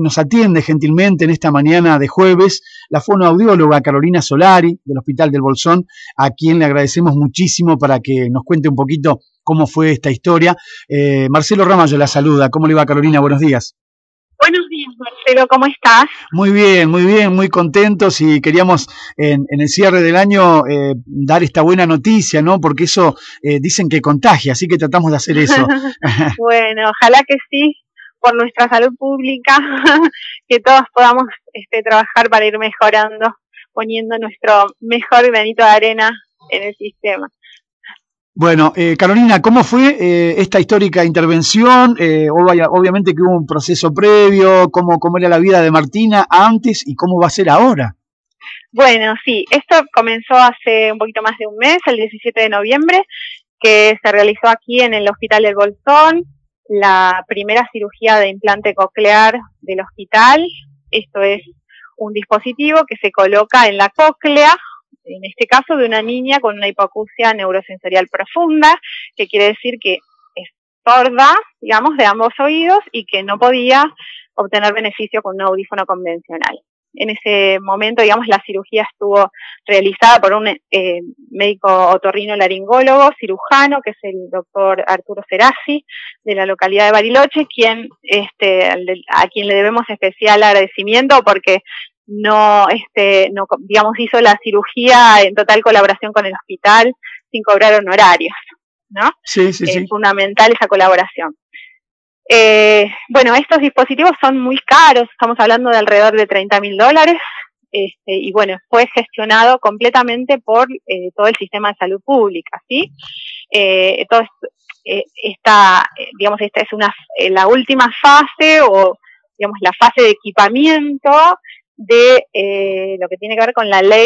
nos atiende gentilmente en esta mañana de jueves la fonoaudióloga Carolina Solari del Hospital del Bolsón, a quien le agradecemos muchísimo para que nos cuente un poquito cómo fue esta historia. Marcelo Ramallo la saluda. ¿Cómo le va, Carolina? Buenos días. Buenos días, Marcelo, ¿cómo estás? Muy bien, muy contentos y queríamos en el cierre del año dar esta buena noticia, ¿no? Porque eso dicen que contagia, así que tratamos de hacer eso. Bueno, ojalá que sí, por nuestra salud pública, que todos podamos trabajar para ir mejorando, poniendo nuestro mejor granito de arena en el sistema. Bueno, Carolina, ¿cómo fue esta histórica intervención? Obviamente que hubo un proceso previo, ¿cómo era la vida de Martina antes y cómo va a ser ahora? Bueno, sí, esto comenzó hace un poquito más de un mes, el 17 de noviembre, que se realizó aquí en el Hospital del Bolsón, la primera cirugía de implante coclear del hospital. Esto es un dispositivo que se coloca en la cóclea, en este caso de una niña con una hipoacusia neurosensorial profunda, que quiere decir que es sorda, digamos, de ambos oídos y que no podía obtener beneficio con un audífono convencional. En ese momento, digamos, la cirugía estuvo realizada por un médico otorrinolaringólogo, cirujano, que es el doctor Arturo Serasi, de la localidad de Bariloche, a quien le debemos especial agradecimiento porque no, digamos, hizo la cirugía en total colaboración con el hospital sin cobrar honorarios, ¿no? Sí. Es fundamental esa colaboración. Bueno, estos dispositivos son muy caros, estamos hablando de alrededor de $30.000, y bueno, fue gestionado completamente por todo el sistema de salud pública, ¿sí? Entonces, esta es la última fase, o digamos la fase de equipamiento de lo que tiene que ver con la ley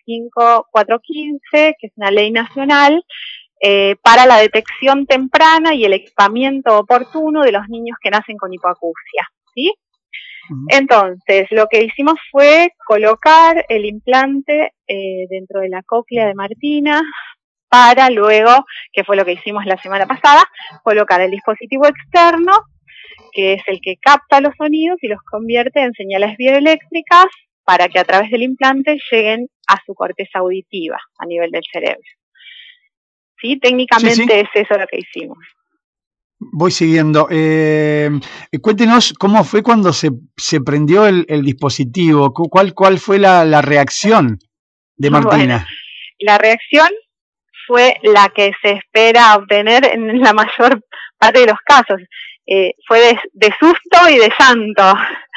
25415, que es una ley nacional para la detección temprana y el equipamiento oportuno de los niños que nacen con hipoacusia, ¿sí? Entonces, lo que hicimos fue colocar el implante dentro de la cóclea de Martina para luego, que fue lo que hicimos la semana pasada, colocar el dispositivo externo, que es el que capta los sonidos y los convierte en señales bioeléctricas para que a través del implante lleguen a su corteza auditiva a nivel del cerebro. ¿Sí? Técnicamente es eso lo que hicimos. Voy siguiendo. Cuéntenos cómo fue cuando se prendió el dispositivo. ¿Cuál fue la reacción de Martina? Bueno, la reacción fue la que se espera obtener en la mayor parte de los casos. Fue de susto y de llanto.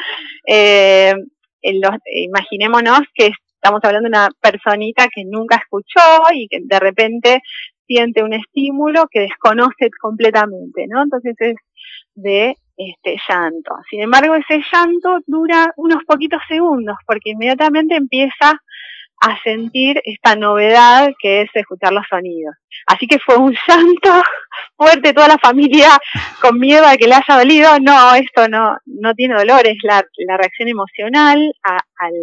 Imaginémonos que estamos hablando de una personita que nunca escuchó y que de repente siente un estímulo que desconoce completamente, ¿no? Entonces es de llanto. Sin embargo, ese llanto dura unos poquitos segundos, porque inmediatamente empieza a sentir esta novedad que es escuchar los sonidos. Así que fue un llanto fuerte, toda la familia con miedo a que le haya dolido. No, esto no tiene dolor, es la reacción emocional a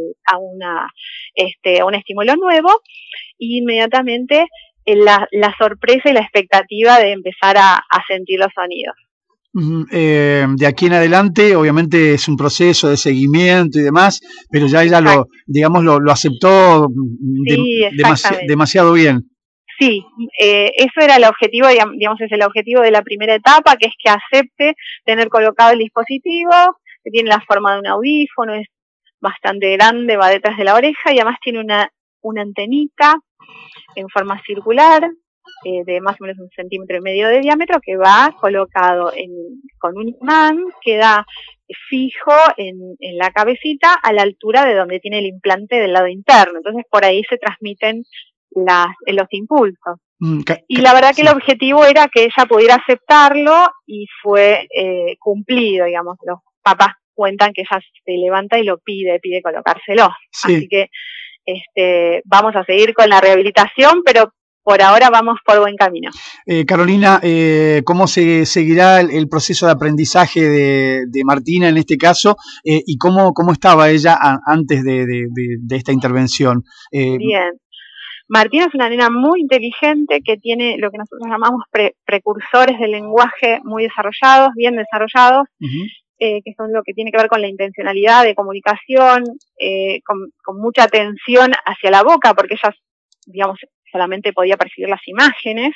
un estímulo nuevo, y inmediatamente la sorpresa y la expectativa de empezar a sentir los sonidos. De aquí en adelante, obviamente es un proceso de seguimiento y demás, pero ya ella lo aceptó demasiado bien. Sí, eso era el objetivo, digamos, es el objetivo de la primera etapa, que es que acepte tener colocado el dispositivo, que tiene la forma de un audífono, es bastante grande, va detrás de la oreja y además tiene una antenita en forma circular, de más o menos 1,5 centímetros de diámetro, que va colocado con un imán, queda fijo en la cabecita a la altura de donde tiene el implante del lado interno. Entonces por ahí se transmiten los impulsos. Y la verdad que el objetivo era que ella pudiera aceptarlo y fue cumplido, digamos. Los papás cuentan que ella se levanta y lo pide colocárselo. Sí. Así que vamos a seguir con la rehabilitación, pero por ahora vamos por buen camino. Carolina, ¿cómo se seguirá el proceso de aprendizaje de Martina en este caso? ¿Y cómo estaba ella antes de esta intervención? Bien. Martina es una nena muy inteligente que tiene lo que nosotros llamamos precursores del lenguaje muy desarrollados, bien desarrollados. que son lo que tiene que ver con la intencionalidad de comunicación, con mucha atención hacia la boca, porque ella, digamos, solamente podía percibir las imágenes,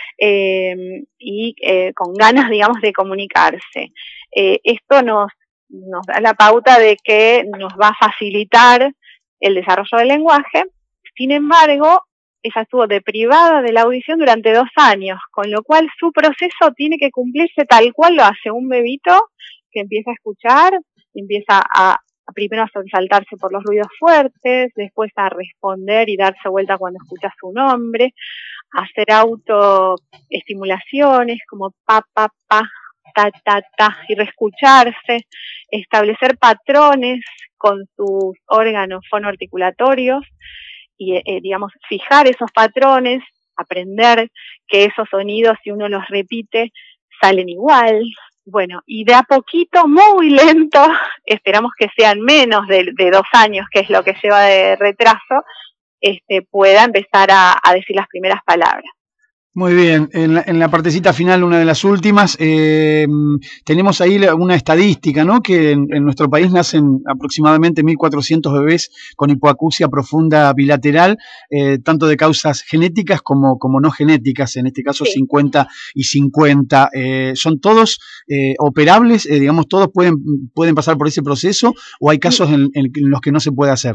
y con ganas, digamos, de comunicarse. Esto nos da la pauta de que nos va a facilitar el desarrollo del lenguaje. Sin embargo, ella estuvo deprivada de la audición durante 2 años, con lo cual su proceso tiene que cumplirse tal cual lo hace un bebito que empieza a escuchar, empieza primero a sobresaltarse por los ruidos fuertes, después a responder y darse vuelta cuando escucha su nombre, a hacer autoestimulaciones como pa, pa, pa, ta, ta, ta, y reescucharse, establecer patrones con sus órganos fonoarticulatorios y, digamos, fijar esos patrones, aprender que esos sonidos, si uno los repite, salen igual. Bueno, y de a poquito, muy lento, esperamos que sean menos de 2 años, que es lo que lleva de retraso, pueda empezar a decir las primeras palabras. Muy bien, en la partecita final, una de las últimas, tenemos ahí una estadística, ¿no? Que en nuestro país nacen aproximadamente 1.400 bebés con hipoacusia profunda bilateral, tanto de causas genéticas como no genéticas, en este caso sí. 50 y 50. ¿Son todos operables? Digamos, ¿todos pueden pasar por ese proceso o hay casos en los que no se puede hacer?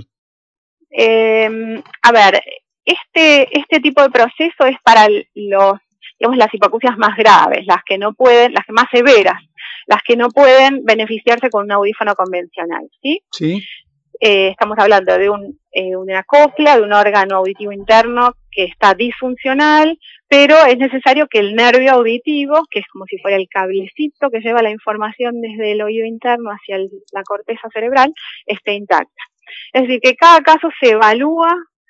A ver, este tipo de proceso es para digamos, las hipoacusias más graves, las que no pueden, las más severas, las que no pueden beneficiarse con un audífono convencional, ¿sí? Sí. Estamos hablando de una cóclea, de un órgano auditivo interno que está disfuncional, pero es necesario que el nervio auditivo, que es como si fuera el cablecito que lleva la información desde el oído interno hacia la corteza cerebral, esté intacta. Es decir, que cada caso se evalúa,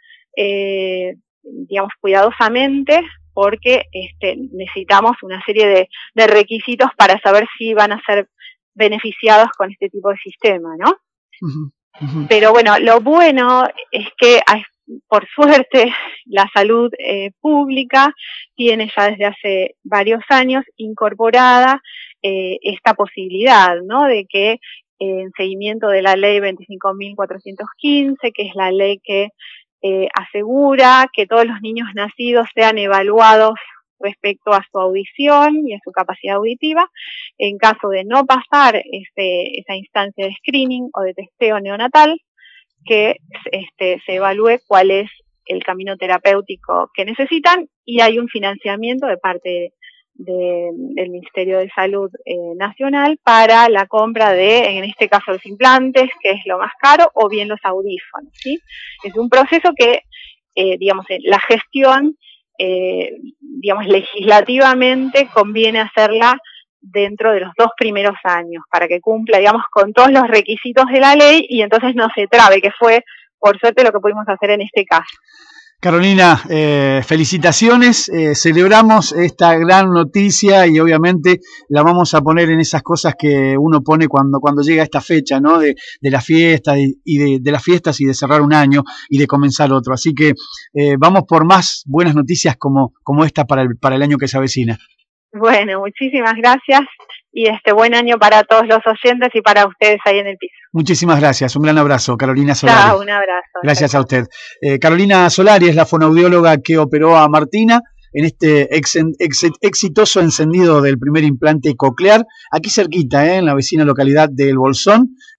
digamos, cuidadosamente, porque necesitamos una serie de requisitos para saber si van a ser beneficiados con este tipo de sistema, ¿no? Uh-huh, uh-huh. Pero bueno, lo bueno es que, por suerte, la salud pública tiene ya desde hace varios años incorporada esta posibilidad, ¿no? De que en seguimiento de la ley 25.415, que es la ley que asegura que todos los niños nacidos sean evaluados respecto a su audición y a su capacidad auditiva, en caso de no pasar esa instancia de screening o de testeo neonatal, que se evalúe cuál es el camino terapéutico que necesitan, y hay un financiamiento de parte del Ministerio de Salud Nacional para la compra en este caso, los implantes, que es lo más caro, o bien los audífonos, ¿sí? Es un proceso que, digamos, la gestión, digamos, legislativamente conviene hacerla dentro de los 2 primeros años, para que cumpla, digamos, con todos los requisitos de la ley y entonces no se trabe, que fue, por suerte, lo que pudimos hacer en este caso. Carolina, felicitaciones, celebramos esta gran noticia y obviamente la vamos a poner en esas cosas que uno pone cuando llega esta fecha, ¿no? De la fiesta y de las fiestas y de cerrar un año y de comenzar otro. Así que vamos por más buenas noticias como esta para el año que se avecina. Bueno, muchísimas gracias y buen año para todos los oyentes y para ustedes ahí en el piso. Muchísimas gracias, un gran abrazo, Carolina Solari. Chao, un abrazo. Gracias a usted. Carolina Solari es la fonoaudióloga que operó a Martina en este exitoso encendido del primer implante coclear, aquí cerquita, en la vecina localidad de El Bolsón.